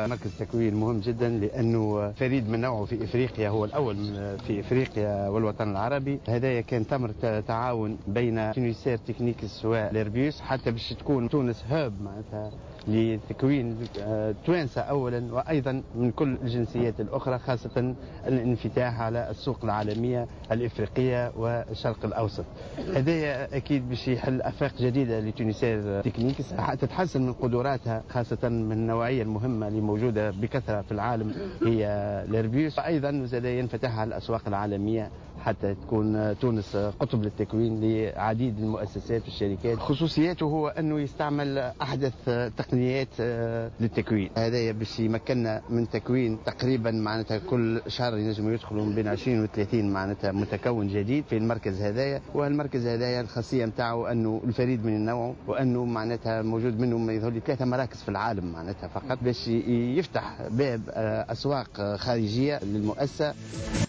هو مركز تكوين مهم جدا لأنه فريد من نوعه في إفريقيا، هو الأول في إفريقيا والوطن العربي. هدايا كان ثمرة تعاون بين تونسير تكنيكس والإيربيوس حتى باش تكون تونس هاب معناتها لتكوين توانسة أولا وأيضا من كل الجنسيات الأخرى، خاصة الانفتاح على السوق العالمية الإفريقية والشرق الأوسط. هدايا أكيد باش يحل آفاق جديدة لتونسير تكنيكس حتى تحسن من قدراتها، خاصة من النوعية المهمة اللي موجودة بكثرة في العالم هي الإيربيوس. أيضا زاد ينفتح على الأسواق العالمية حتى تكون تونس قطب للتكوين لعديد المؤسسات والشركات. خصوصياته هو أنه يستعمل أحدث تقنيات للتكوين. هذا باش يمكننا من تكوين تقريبا معناتها كل شهر ينجموا يدخلوا من بين 20 و 30 معناتها متكون جديد في المركز هذايا. والمركز هذايا الخاصية نتاعو أنه الفريد من النوع، وأنه معناتها موجود منه يظهر لي 3 مراكز في العالم معناتها فقط باش يفتح باب أسواق خارجية للمؤسسة.